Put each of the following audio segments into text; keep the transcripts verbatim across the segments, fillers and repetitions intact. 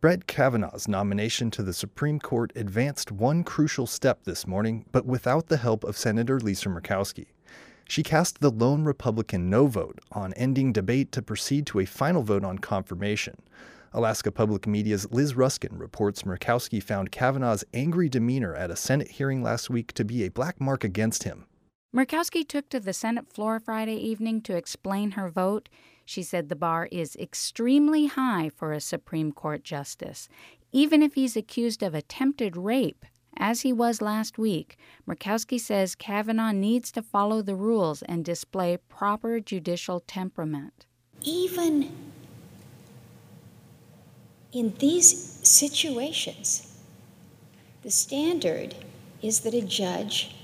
Brett Kavanaugh's nomination to the Supreme Court advanced one crucial step this morning, but without the help of Senator Lisa Murkowski. She cast the lone Republican no vote on ending debate to proceed to a final vote on confirmation. Alaska Public Media's Liz Ruskin reports Murkowski found Kavanaugh's angry demeanor at a Senate hearing last week to be a black mark against him. Murkowski took to the Senate floor Friday evening to explain her vote. She said the bar is extremely high for a Supreme Court justice. Even if he's accused of attempted rape, as he was last week, Murkowski says Kavanaugh needs to follow the rules and display proper judicial temperament. Even in these situations, the standard is that a judge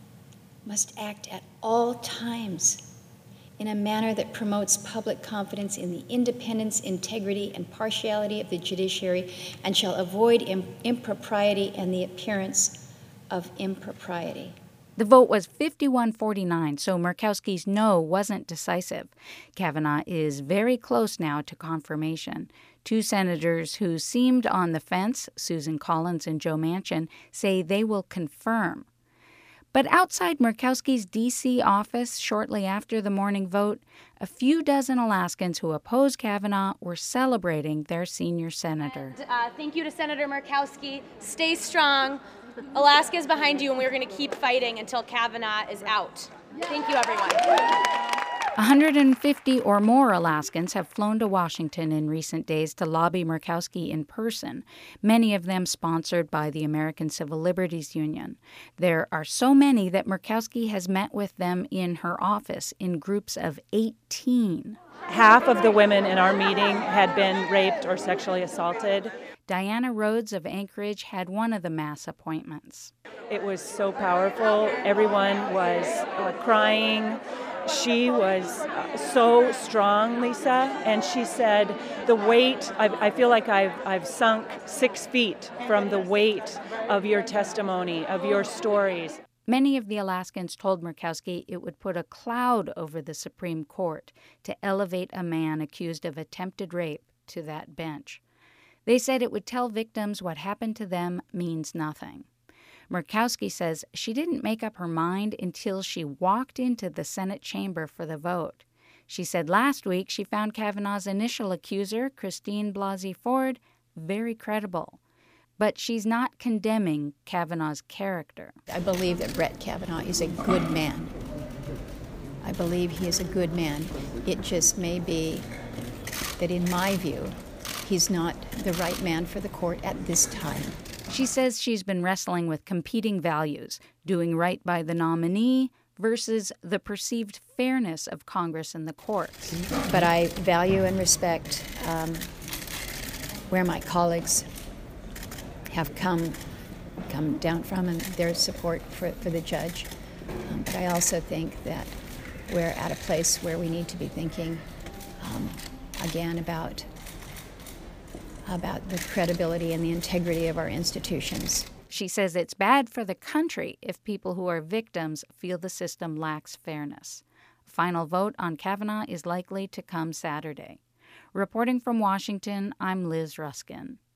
must act at all times in a manner that promotes public confidence in the independence, integrity, and partiality of the judiciary, and shall avoid im- impropriety and the appearance of impropriety. The vote was fifty-one forty-nine, so Murkowski's no wasn't decisive. Kavanaugh is very close now to confirmation. Two senators who seemed on the fence, Susan Collins and Joe Manchin, say they will confirm. But outside Murkowski's D C office shortly after the morning vote, a few dozen Alaskans who oppose Kavanaugh were celebrating their senior senator. And, uh, thank you to Senator Murkowski. Stay strong. Alaska is behind you, and we're going to keep fighting until Kavanaugh is out. Thank you, everyone. one hundred fifty or more Alaskans have flown to Washington in recent days to lobby Murkowski in person, many of them sponsored by the American Civil Liberties Union. There are so many that Murkowski has met with them in her office in groups of eighteen. Half of the women in our meeting had been raped or sexually assaulted. Diana Rhodes of Anchorage had one of the mass appointments. It was so powerful. Everyone was uh, crying. She was uh, so strong, Lisa, and she said, the weight, I, I feel like I've, I've sunk six feet from the weight of your testimony, of your stories. Many of the Alaskans told Murkowski it would put a cloud over the Supreme Court to elevate a man accused of attempted rape to that bench. They said it would tell victims what happened to them means nothing. Murkowski says she didn't make up her mind until she walked into the Senate chamber for the vote. She said last week she found Kavanaugh's initial accuser, Christine Blasey Ford, very credible. But she's not condemning Kavanaugh's character. I believe that Brett Kavanaugh is a good man. I believe he is a good man. It just may be that in my view, he's not the right man for the court at this time. She says she's been wrestling with competing values, doing right by the nominee versus the perceived fairness of Congress and the courts. But I value and respect um, where my colleagues have come come down from and their support for, for the judge. Um, but I also think that we're at a place where we need to be thinking um, again about about the credibility and the integrity of our institutions. She says it's bad for the country if people who are victims feel the system lacks fairness. A final vote on Kavanaugh is likely to come Saturday. Reporting from Washington, I'm Liz Ruskin.